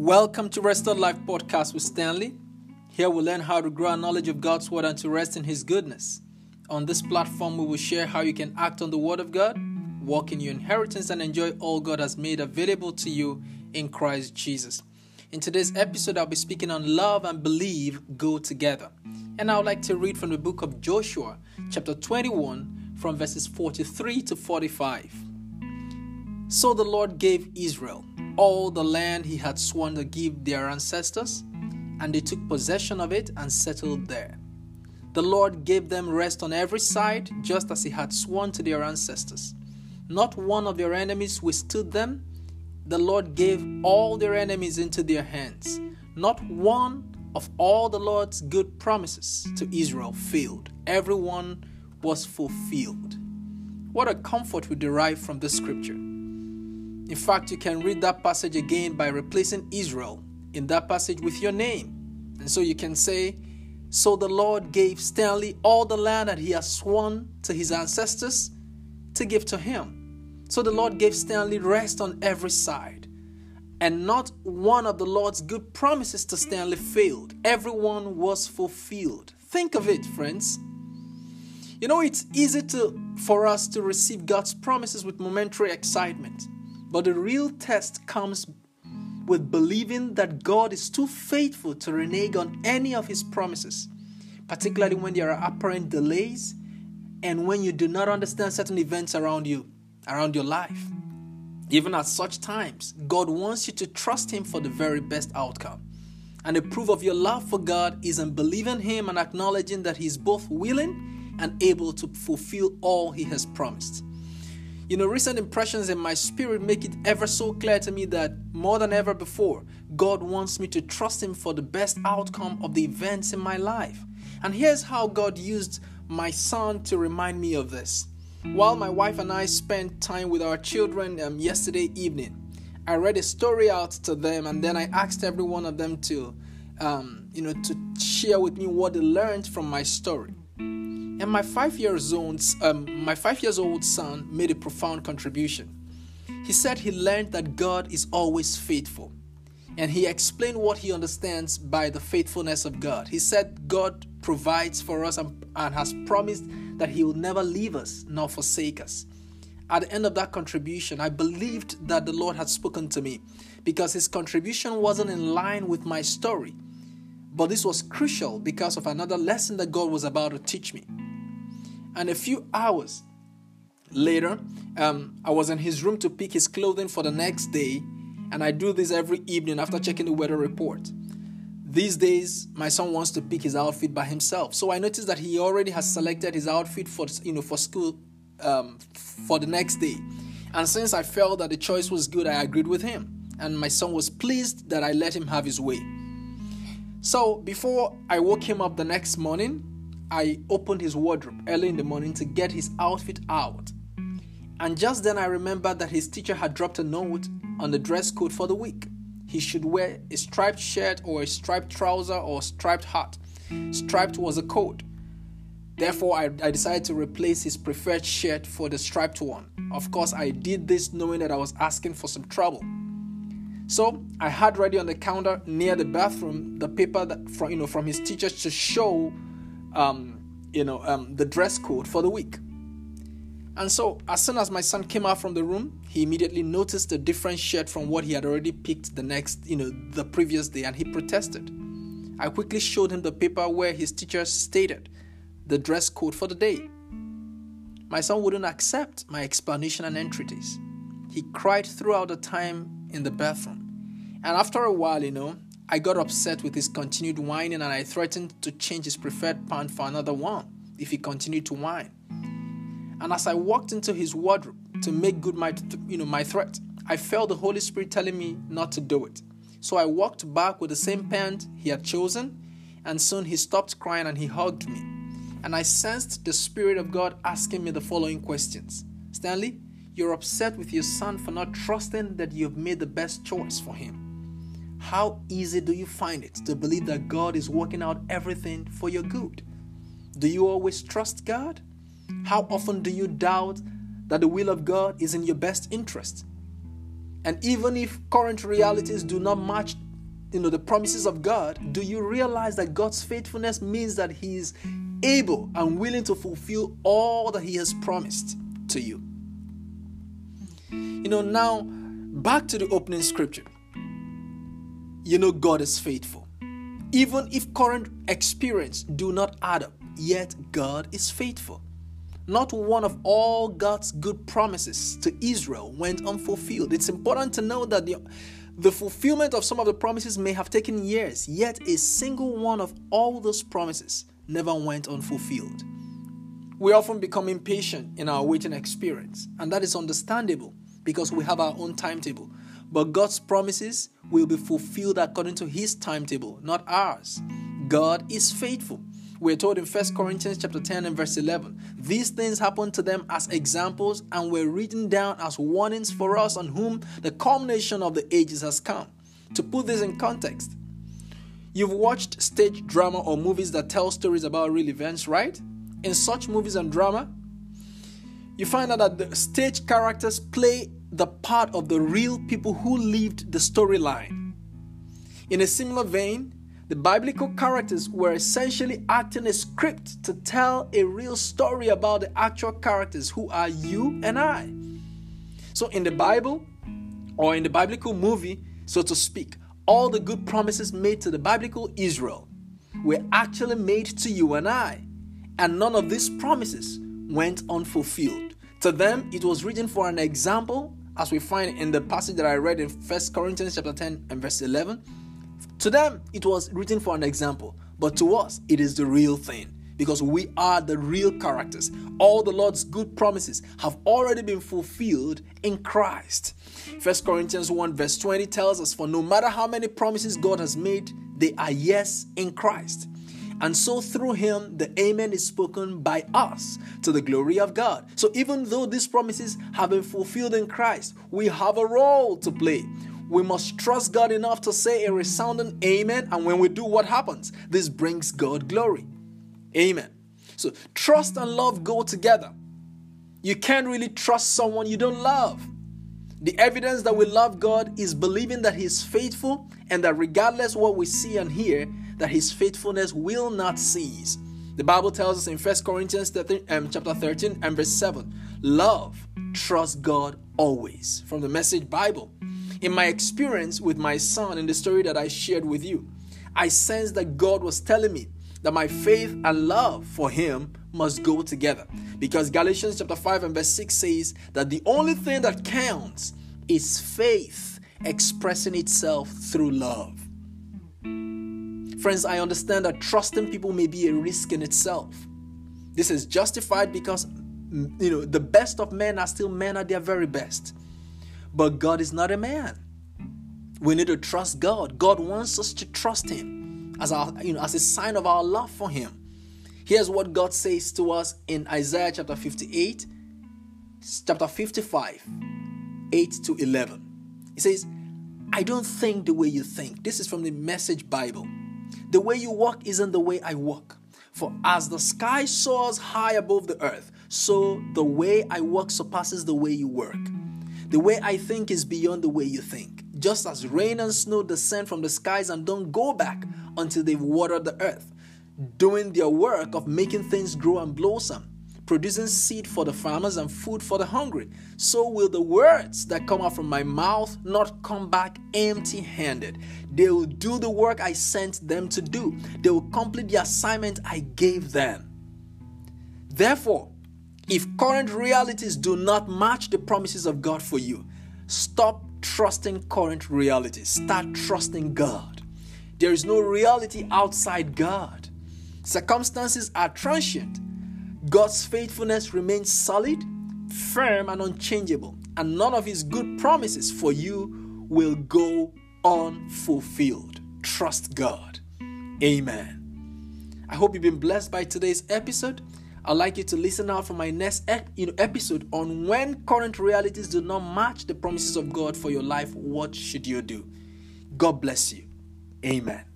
Welcome to Restored Life Podcast with Stanley. Here we'll learn how to grow our knowledge of God's Word and to rest in His goodness. On this platform, we will share how you can act on the Word of God, walk in your inheritance, and enjoy all God has made available to you in Christ Jesus. In today's episode, I'll be speaking on love and believe go together. And I would like to read from the book of Joshua, chapter 21, from verses 43 to 45. So the Lord gave Israel all the land He had sworn to give their ancestors, and they took possession of it and settled there. The Lord gave them rest on every side, just as He had sworn to their ancestors. Not one of their enemies withstood them. The Lord gave all their enemies into their hands. Not one of all the Lord's good promises to Israel failed. Every one was fulfilled. What a comfort we derive from this scripture. In fact, you can read that passage again by replacing Israel in that passage with your name. And so you can say, so the Lord gave Stanley all the land that He has sworn to his ancestors to give to him. So the Lord gave Stanley rest on every side. And not one of the Lord's good promises to Stanley failed. Everyone was fulfilled. Think of it, friends. You know, it's easy for us to receive God's promises with momentary excitement. But the real test comes with believing that God is too faithful to renege on any of His promises, particularly when there are apparent delays and when you do not understand certain events around you, around your life. Even at such times, God wants you to trust Him for the very best outcome. And the proof of your love for God is in believing Him and acknowledging that He is both willing and able to fulfill all He has promised. You know, recent impressions in my spirit make it ever so clear to me that more than ever before, God wants me to trust Him for the best outcome of the events in my life. And here's how God used my son to remind me of this. While my wife and I spent time with our children yesterday evening, I read a story out to them, and then I asked every one of them to share with me what they learned from my story. And my 5 years old son made a profound contribution. He said he learned that God is always faithful. And he explained what he understands by the faithfulness of God. He said God provides for us and has promised that He will never leave us nor forsake us. At the end of that contribution, I believed that the Lord had spoken to me because his contribution wasn't in line with my story. But this was crucial because of another lesson that God was about to teach me. And a few hours later, I was in his room to pick his clothing for the next day. And I do this every evening after checking the weather report. These days, my son wants to pick his outfit by himself. So I noticed that he already has selected his outfit for school for the next day. And since I felt that the choice was good, I agreed with him. And my son was pleased that I let him have his way. So before I woke him up the next morning, I opened his wardrobe early in the morning to get his outfit out. And just then I remembered that his teacher had dropped a note on the dress code for the week. He should wear a striped shirt or a striped trouser or a striped hat. Striped was a code. Therefore, I decided to replace his preferred shirt for the striped one. Of course, I did this knowing that I was asking for some trouble. So I had ready on the counter near the bathroom the paper from his teachers to show the dress code for the week. And so as soon as my son came out from the room, he immediately noticed a different shirt from what he had already picked the previous day, and he protested. I quickly showed him the paper where his teacher stated the dress code for the day. My son wouldn't accept my explanation and entreaties. He cried throughout the time in the bathroom. And after a while, I got upset with his continued whining, and I threatened to change his preferred pant for another one if he continued to whine. And as I walked into his wardrobe to make good my threat, I felt the Holy Spirit telling me not to do it. So I walked back with the same pant he had chosen, and soon he stopped crying and he hugged me. And I sensed the Spirit of God asking me the following questions. Stanley, you're upset with your son for not trusting that you've made the best choice for him. How easy do you find it to believe that God is working out everything for your good? Do you always trust God? How often do you doubt that the will of God is in your best interest? And even if current realities do not match the promises of God, do you realize that God's faithfulness means that He is able and willing to fulfill all that He has promised to you? Now, back to the opening scripture. God is faithful. Even if current experience do not add up, yet God is faithful. Not one of all God's good promises to Israel went unfulfilled. It's important to know that the fulfillment of some of the promises may have taken years, yet a single one of all those promises never went unfulfilled. We often become impatient in our waiting experience, and that is understandable because we have our own timetable. But God's promises will be fulfilled according to His timetable, not ours. God is faithful. We're told in 1 Corinthians chapter 10 and verse 11, these things happened to them as examples and were written down as warnings for us on whom the culmination of the ages has come. To put this in context, you've watched stage drama or movies that tell stories about real events, right? In such movies and drama, you find out that the stage characters play the part of the real people who lived the storyline. In a similar vein, the biblical characters were essentially acting a script to tell a real story about the actual characters who are you and I. So in the Bible, or in the biblical movie, so to speak, all the good promises made to the biblical Israel were actually made to you and I. And none of these promises went unfulfilled. To them, it was written for an example, as we find in the passage that I read in 1 Corinthians chapter 10 and verse 11. To them, it was written for an example, but to us, it is the real thing, because we are the real characters. All the Lord's good promises have already been fulfilled in Christ. 1 Corinthians 1 verse 20 tells us, for no matter how many promises God has made, they are yes in Christ. And so through Him, the amen is spoken by us to the glory of God. So even though these promises have been fulfilled in Christ, we have a role to play. We must trust God enough to say a resounding amen. And when we do, what happens? This brings God glory. Amen. So trust and love go together. You can't really trust someone you don't love. The evidence that we love God is believing that He is faithful and that regardless what we see and hear, that His faithfulness will not cease. The Bible tells us in 1 Corinthians chapter 13 and verse 7, love, trust God always. From the Message Bible. In my experience with my son in the story that I shared with you, I sensed that God was telling me that my faith and love for Him must go together. Because Galatians chapter 5 and verse 6 says that the only thing that counts is faith expressing itself through love. Friends, I understand that trusting people may be a risk in itself. This is justified because, the best of men are still men at their very best. But God is not a man. We need to trust God. God wants us to trust Him as a sign of our love for Him. Here's what God says to us in Isaiah chapter 58, chapter 55, 8 to 11. He says, I don't think the way you think. This is from the Message Bible. The way you walk isn't the way I walk. For as the sky soars high above the earth, so the way I walk surpasses the way you work. The way I think is beyond the way you think. Just as rain and snow descend from the skies and don't go back until they've watered the earth, doing their work of making things grow and blossom, producing seed for the farmers and food for the hungry, so will the words that come out from my mouth not come back empty-handed. They will do the work I sent them to do. They will complete the assignment I gave them. Therefore, if current realities do not match the promises of God for you, stop trusting current realities. Start trusting God. There is no reality outside God. Circumstances are transient. God's faithfulness remains solid, firm, and unchangeable, and none of His good promises for you will go unfulfilled. Trust God. Amen. I hope you've been blessed by today's episode. I'd like you to listen out for my next episode on when current realities do not match the promises of God for your life. What should you do? God bless you. Amen.